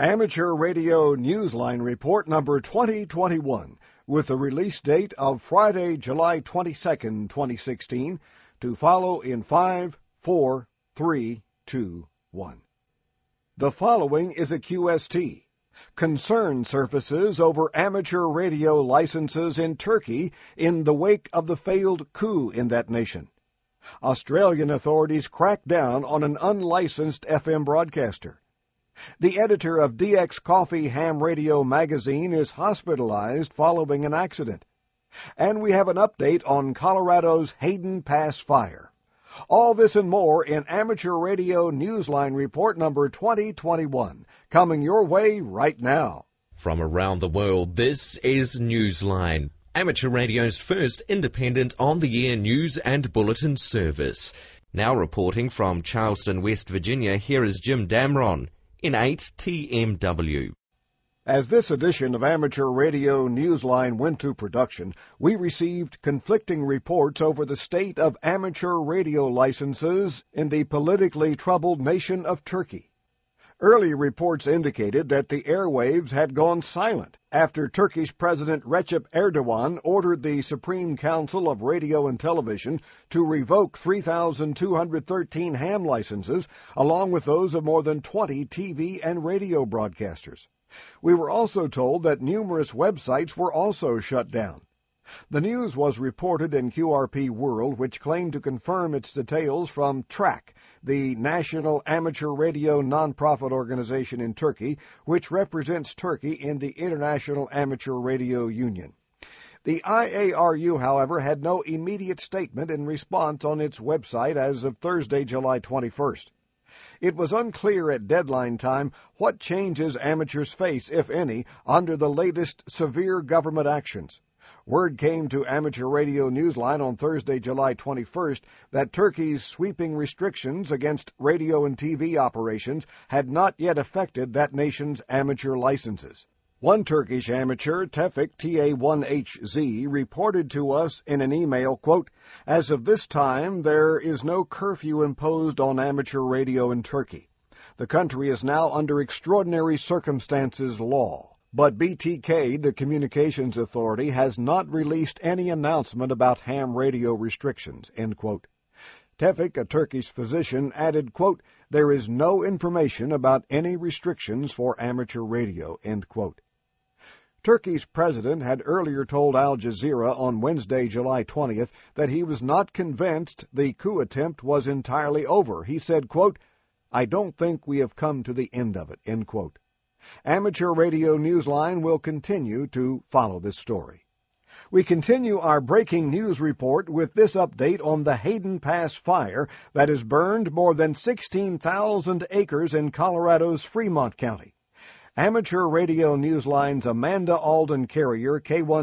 Amateur Radio Newsline Report number 2021 with the release date of Friday, July 22nd, 2016, to follow in 5, 4, 3, 2, 1. The following is a QST. Concern surfaces over amateur radio licenses in Turkey in the wake of the failed coup in that nation. Australian authorities crack down on an unlicensed FM broadcaster. The editor of DX Coffee Ham Radio magazine is hospitalized following an accident. And we have an update on Colorado's Hayden Pass fire. All this and more in Amateur Radio Newsline Report number 2021, coming your way right now. From around the world, this is Newsline, Amateur Radio's first independent on-the-air news and bulletin service. Now reporting from Charleston, West Virginia, here is Jim Damron in 8TMW. As this edition of Amateur Radio Newsline went to production, we received conflicting reports over the state of amateur radio licenses in the politically troubled nation of Turkey. Early reports indicated that the airwaves had gone silent after Turkish President Recep Erdogan ordered the Supreme Council of Radio and Television to revoke 3,213 ham licenses, along with those of more than 20 TV and radio broadcasters. We were also told that numerous websites were also shut down. The news was reported in QRP World, which claimed to confirm its details from TRAK, the National Amateur Radio Nonprofit Organization in Turkey, which represents Turkey in the International Amateur Radio Union. The IARU, however, had no immediate statement in response on its website as of Thursday, July 21st. It was unclear at deadline time what changes amateurs face, if any, under the latest severe government actions. Word came to Amateur Radio Newsline on Thursday, July 21st, that Turkey's sweeping restrictions against radio and TV operations had not yet affected that nation's amateur licenses. One Turkish amateur, Tevfik TA1HZ, reported to us in an email, quote, "As of this time, there is no curfew imposed on amateur radio in Turkey. The country is now under extraordinary circumstances law. But BTK, the communications authority, has not released any announcement about ham radio restrictions," end quote. Tevfik, a Turkish physician, added, quote, "There is no information about any restrictions for amateur radio," end quote. Turkey's president had earlier told Al Jazeera on Wednesday, July 20th, that he was not convinced the coup attempt was entirely over. He said, quote, "I don't think we have come to the end of it," end quote. Amateur Radio Newsline will continue to follow this story. We continue our breaking news report with this update on the Hayden Pass fire that has burned more than 16,000 acres in Colorado's Fremont County. Amateur Radio Newsline's Amanda Alden Carrier,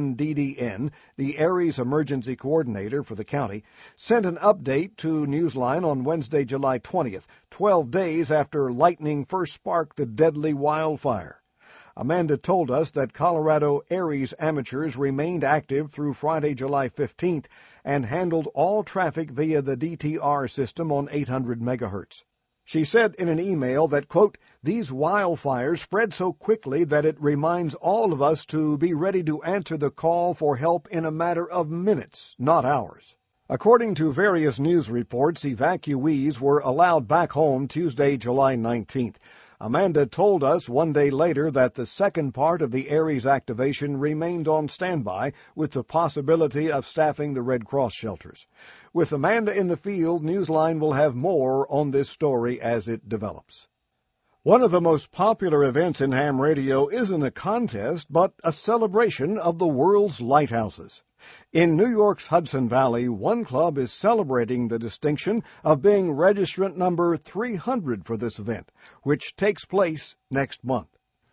K1DDN, the Aries Emergency Coordinator for the county, sent an update to Newsline on Wednesday, July 20th, 12 days after lightning first sparked the deadly wildfire. Amanda told us that Colorado Aries amateurs remained active through Friday, July 15th, and handled all traffic via the DTR system on 800 megahertz. She said in an email that, quote, "These wildfires spread so quickly that it reminds all of us to be ready to answer the call for help in a matter of minutes, not hours." According to various news reports, evacuees were allowed back home Tuesday, July 19th. Amanda told us one day later that the second part of the Aries activation remained on standby with the possibility of staffing the Red Cross shelters. With Amanda in the field, Newsline will have more on this story as it develops. One of the most popular events in ham radio isn't a contest, but a celebration of the world's lighthouses. In New York's Hudson Valley, one club is celebrating the distinction of being registrant number 300 for this event, which takes place next month.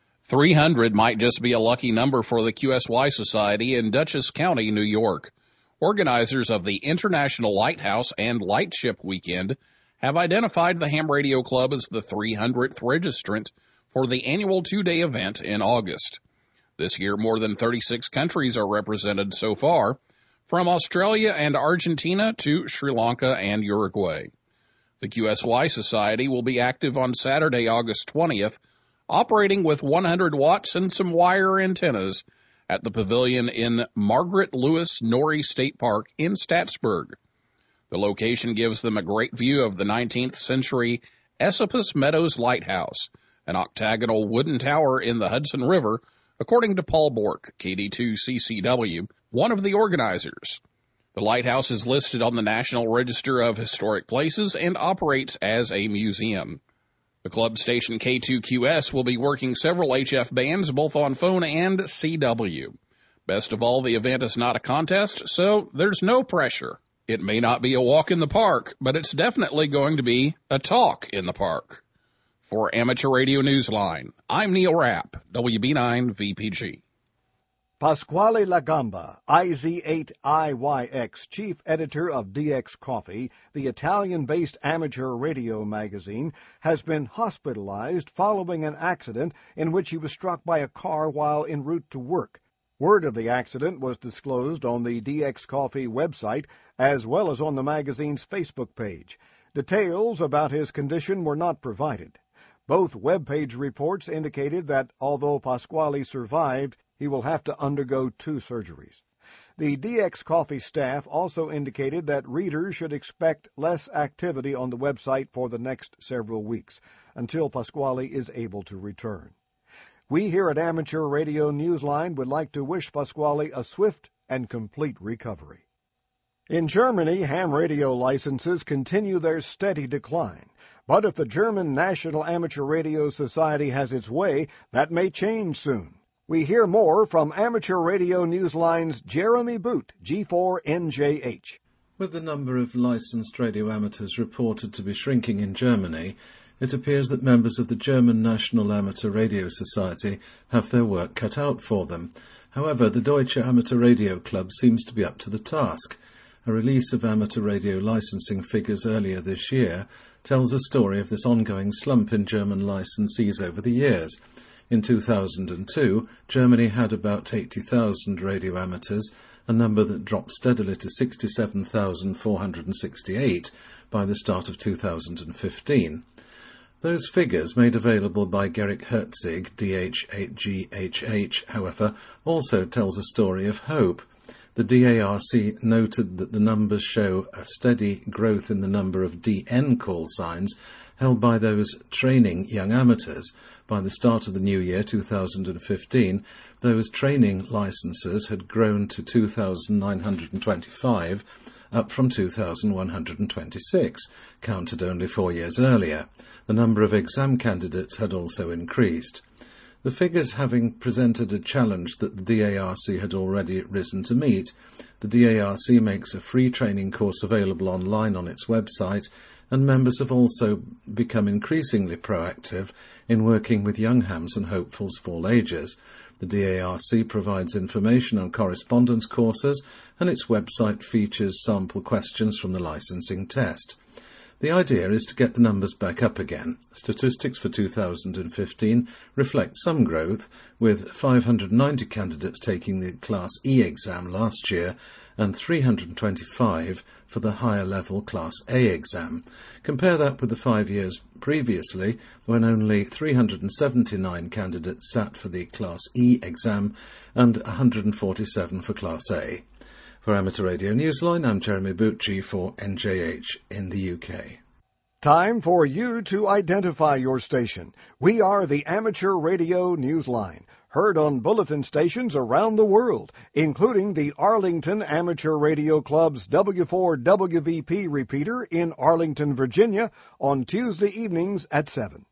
300 might just be a lucky number for the QSY Society in Dutchess County, New York. Organizers of the International Lighthouse and Lightship Weekend have identified the Ham Radio Club as the 300th registrant for the annual two-day event in August. This year, more than 36 countries are represented so far, from Australia and Argentina to Sri Lanka and Uruguay. The QSY Society will be active on Saturday, August 20th, operating with 100 watts and some wire antennas at the pavilion in Margaret Lewis Norrie State Park in Staatsburg. The location gives them a great view of the 19th century Esopus Meadows Lighthouse, an octagonal wooden tower in the Hudson River, according to Paul Bork, KD2CCW, one of the organizers. The lighthouse is listed on the National Register of Historic Places and operates as a museum. The club station K2QS will be working several HF bands both on phone and CW. Best of all, the event is not a contest, so there's no pressure. It may not be a walk in the park, but it's definitely going to be a talk in the park. For Amateur Radio Newsline, I'm Neil Rapp, WB9VPG. Pasquale Lagamba, IZ8IYX, chief editor of DX Coffee, the Italian-based amateur radio magazine, has been hospitalized following an accident in which he was struck by a car while en route to work. Word of the accident was disclosed on the DX Coffee website as well as on the magazine's Facebook page. Details about his condition were not provided. Both webpage reports indicated that although Pasquale survived, he will have to undergo 2 surgeries. The DX Coffee staff also indicated that readers should expect less activity on the website for the next several weeks, until Pasquale is able to return. We here at Amateur Radio Newsline would like to wish Pasquale a swift and complete recovery. In Germany, ham radio licenses continue their steady decline. But if the German National Amateur Radio Society has its way, that may change soon. We hear more from Amateur Radio Newsline's Jeremy Boot, G4NJH. With the number of licensed radio amateurs reported to be shrinking in Germany, it appears that members of the German National Amateur Radio Society have their work cut out for them. However, the Deutsche Amateur Radio Club seems to be up to the task. A release of amateur radio licensing figures earlier this year tells a story of this ongoing slump in German licensees over the years. In 2002, Germany had about 80,000 radio amateurs, a number that dropped steadily to 67,468 by the start of 2015. Those figures, made available by Gerrit Herzig, DH8GHH, however, also tells a story of hope. The DARC noted that the numbers show a steady growth in the number of DN call signs held by those training young amateurs. By the start of the new year, 2015, those training licenses had grown to 2,925, up from 2,126, counted only 4 years earlier. The number of exam candidates had also increased. The figures having presented a challenge that the DARC had already risen to meet, the DARC makes a free training course available online on its website, and members have also become increasingly proactive in working with young hams and hopefuls of all ages. The DARC provides information on correspondence courses, and its website features sample questions from the licensing test. The idea is to get the numbers back up again. Statistics for 2015 reflect some growth, with 590 candidates taking the Class E exam last year and 325 for the higher level Class A exam. Compare that with the 5 years previously, when only 379 candidates sat for the Class E exam and 147 for Class A. For Amateur Radio Newsline, I'm Jeremy Boot, G4NJH in the UK. Time for you to identify your station. We are the Amateur Radio Newsline, heard on bulletin stations around the world, including the Arlington Amateur Radio Club's W4WVP repeater in Arlington, Virginia, on Tuesday evenings at 7.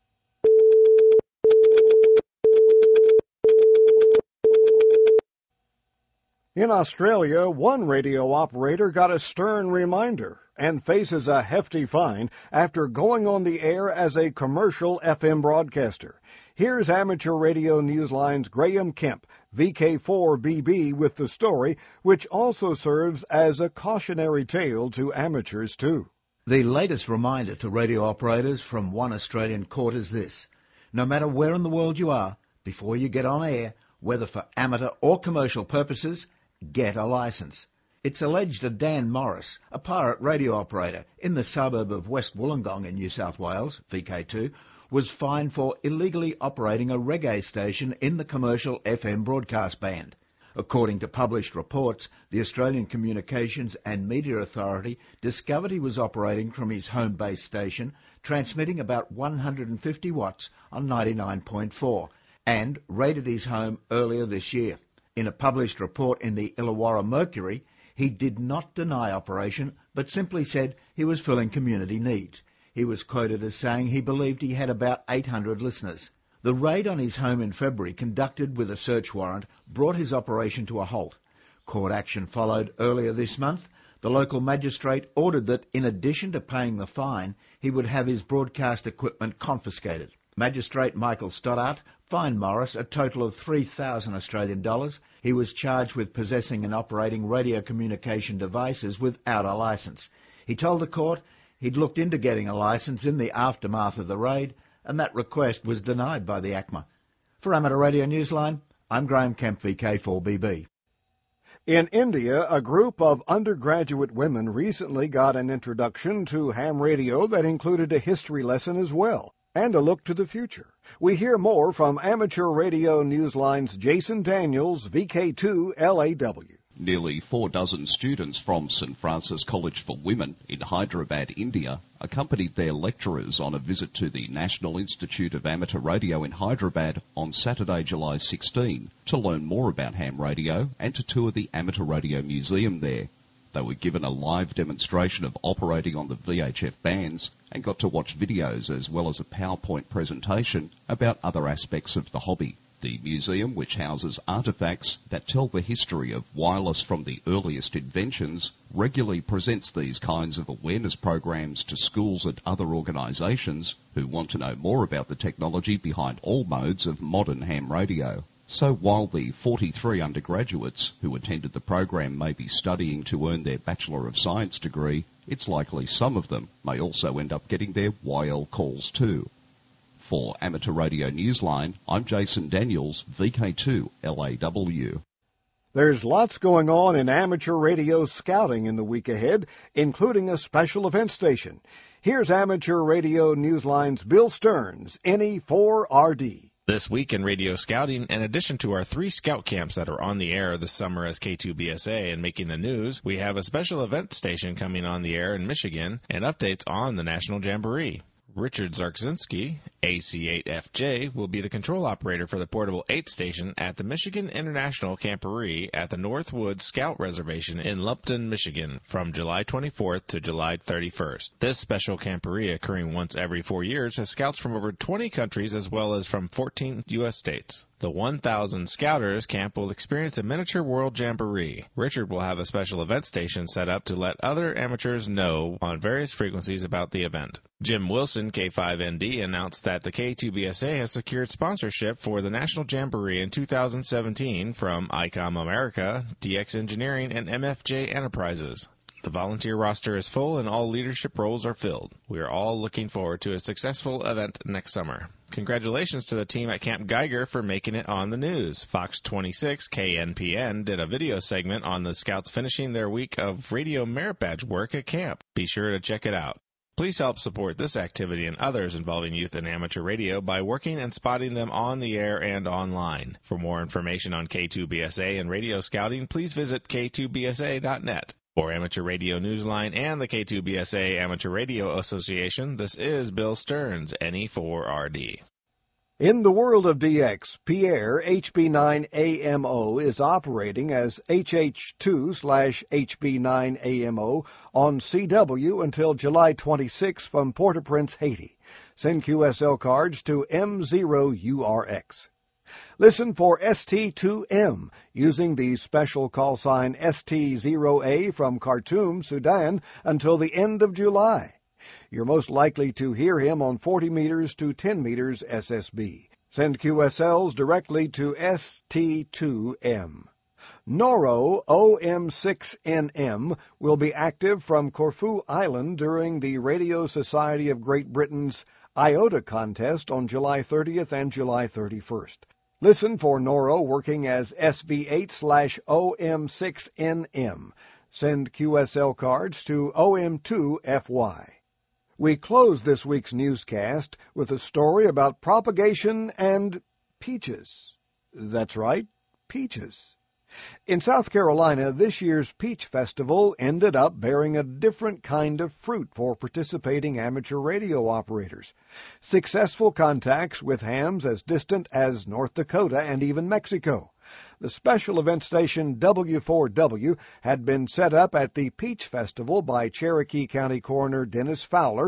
In Australia, one radio operator got a stern reminder and faces a hefty fine after going on the air as a commercial FM broadcaster. Here's Amateur Radio Newsline's Graham Kemp, VK4BB, with the story, which also serves as a cautionary tale to amateurs, too. The latest reminder to radio operators from one Australian court is this: no matter where in the world you are, before you get on air, whether for amateur or commercial purposes, get a licence. It's alleged that Dan Morris, a pirate radio operator in the suburb of West Wollongong in New South Wales, VK2, was fined for illegally operating a reggae station in the commercial FM broadcast band. According to published reports, the Australian Communications and Media Authority discovered he was operating from his home-based station, transmitting about 150 watts on 99.4, and raided his home earlier this year. In a published report in the Illawarra Mercury, he did not deny operation, but simply said he was filling community needs. He was quoted as saying he believed he had about 800 listeners. The raid on his home in February, conducted with a search warrant, brought his operation to a halt. Court action followed earlier this month. The local magistrate ordered that, in addition to paying the fine, he would have his broadcast equipment confiscated. Magistrate Michael Stoddart fined Morris a total of $3,000 Australian. He was charged with possessing and operating radio communication devices without a licence. He told the court he'd looked into getting a licence in the aftermath of the raid, and that request was denied by the ACMA. For Amateur Radio Newsline, I'm Graham Kemp, VK4BB. In India, a group of undergraduate women recently got an introduction to ham radio that included a history lesson as well, and a look to the future. We hear more from Amateur Radio Newsline's Jason Daniels, VK2LAW. Nearly 4 dozen students from St Francis College for Women in Hyderabad, India, accompanied their lecturers on a visit to the National Institute of Amateur Radio in Hyderabad on Saturday, July 16, to learn more about ham radio and to tour the Amateur Radio Museum there. They were given a live demonstration of operating on the VHF bands and got to watch videos as well as a PowerPoint presentation about other aspects of the hobby. The museum, which houses artefacts that tell the history of wireless from the earliest inventions, regularly presents these kinds of awareness programs to schools and other organisations who want to know more about the technology behind all modes of modern ham radio. So while the 43 undergraduates who attended the program may be studying to earn their Bachelor of Science degree, it's likely some of them may also end up getting their YL calls too. For Amateur Radio Newsline, I'm Jason Daniels, VK2LAW. There's lots going on in amateur radio scouting in the week ahead, including a special event station. Here's Amateur Radio Newsline's Bill Stearns, NE4RD. This week in radio scouting, in addition to our 3 scout camps that are on the air this summer as K2BSA and making the news, we have a special event station coming on the air in Michigan and updates on the National Jamboree. Richard Zarczynski, AC8FJ, will be the control operator for the Portable 8 station at the Michigan International Camporee at the Northwood Scout Reservation in Lupton, Michigan, from July 24th to July 31st. This special camporee, occurring once every 4 years, has scouts from over 20 countries as well as from 14 U.S. states. The 1,000 Scouters camp will experience a miniature world jamboree. Richard will have a special event station set up to let other amateurs know on various frequencies about the event. Jim Wilson, K5ND, announced that the K2BSA has secured sponsorship for the National Jamboree in 2017 from ICOM America, DX Engineering, and MFJ Enterprises. The volunteer roster is full and all leadership roles are filled. We are all looking forward to a successful event next summer. Congratulations to the team at Camp Geiger for making it on the news. Fox 26 KNPN did a video segment on the Scouts finishing their week of radio merit badge work at camp. Be sure to check it out. Please help support this activity and others involving youth and amateur radio by working and spotting them on the air and online. For more information on K2BSA and radio scouting, please visit k2bsa.net. For Amateur Radio Newsline and the K2BSA Amateur Radio Association, this is Bill Stearns, NE4RD. In the world of DX, Pierre HB9AMO is operating as HH2/HB9AMO on CW until July 26 from Port-au-Prince, Haiti. Send QSL cards to M0URX. Listen for ST2M using the special call sign ST0A from Khartoum, Sudan until the end of July. You're most likely to hear him on 40 meters to 10 meters SSB. Send QSLs directly to ST2M. Noro OM6NM will be active from Corfu Island during the Radio Society of Great Britain's IOTA contest on July 30th and July 31st. Listen for Noro working as SV8/OM6NM. Send QSL cards to OM2FY. We close this week's newscast with a story about propagation and peaches. That's right, peaches. In South Carolina, this year's Peach Festival ended up bearing a different kind of fruit for participating amateur radio operators. Successful contacts with hams as distant as North Dakota and even Mexico. The special event station W4W had been set up at the Peach Festival by Cherokee County Coroner Dennis Fowler,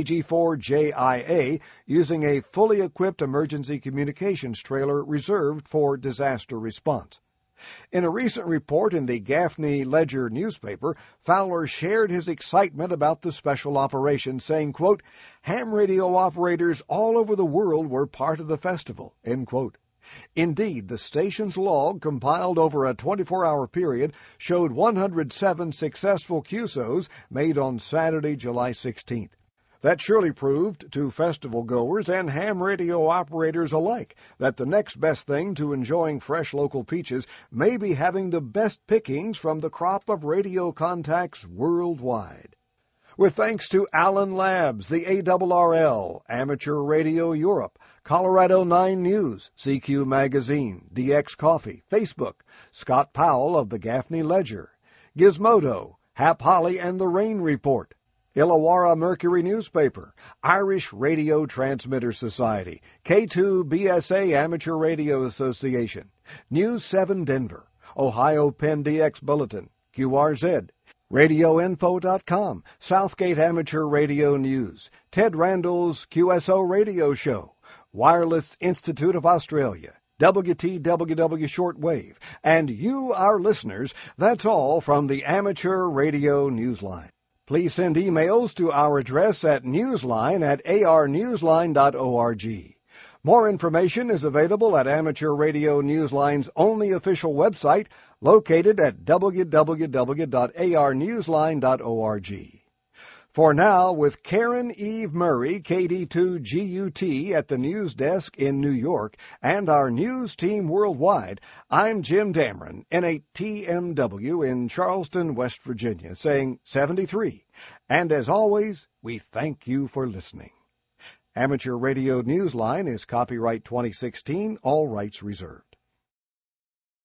KG4JIA, using a fully equipped emergency communications trailer reserved for disaster response. In a recent report in the Gaffney Ledger newspaper, Fowler shared his excitement about the special operation, saying, quote, "Ham radio operators all over the world were part of the festival," end quote. Indeed, the station's log, compiled over a 24-hour period, showed 107 successful QSOs made on Saturday, July 16th. That surely proved to festival goers and ham radio operators alike that the next best thing to enjoying fresh local peaches may be having the best pickings from the crop of radio contacts worldwide. With thanks to Allen Labs, the ARRL, Amateur Radio Europe, Colorado 9 News, CQ Magazine, DX Coffee, Facebook, Scott Powell of the Gaffney Ledger, Gizmodo, Hap Holly and the Rain Report, Illawarra Mercury Newspaper, Irish Radio Transmitter Society, K2BSA Amateur Radio Association, News 7 Denver, Ohio Penn DX Bulletin, QRZ, RadioInfo.com, Southgate Amateur Radio News, Ted Randall's QSO Radio Show, Wireless Institute of Australia, WTWW Shortwave, and you, our listeners, that's all from the Amateur Radio Newsline. Please send emails to our address at newsline@arnewsline.org. More information is available at Amateur Radio Newsline's only official website, located at www.arnewsline.org. For now, with Karen Eve Murray, KD2GUT at the news desk in New York, and our news team worldwide, I'm Jim Dameron, N8TMW in Charleston, West Virginia, saying 73. And as always, we thank you for listening. Amateur Radio Newsline is copyright 2016, all rights reserved.